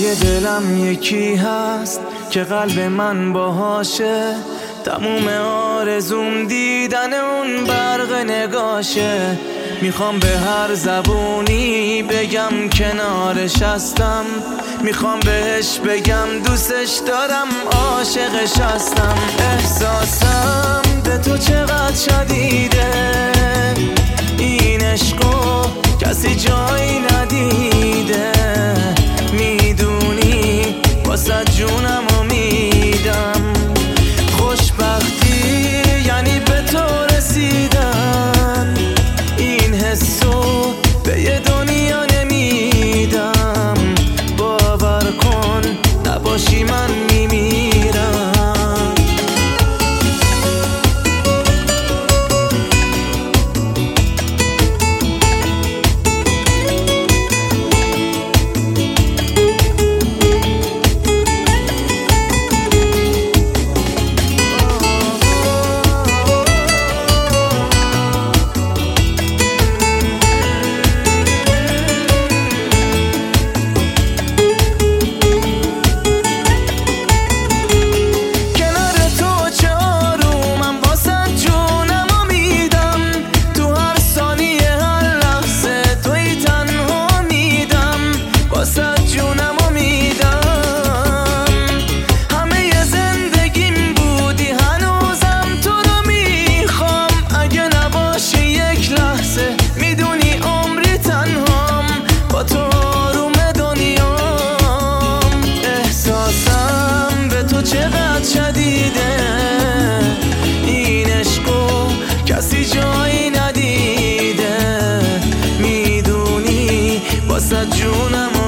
ته دلم یکی هست که قلب من باهاشه، تموم آرزوم دیدن اون برق نگاشه. میخوام به هر زبونی بگم کنارش هستم، میخوام بهش بگم دوستش دارم، عاشقش هستم. احساسم به تو چقدر شدیده، این عشقو کسی جایی ندیده. میدونی واسه جونمو میدم، خوشبختی یعنی به تو رسیدن. این حسو به یه دنیا نمیدم، باور کن نباشی من میمیرم. چقدر شدیده این عشقو کسی جایی ندیده. میدونی واسه جونم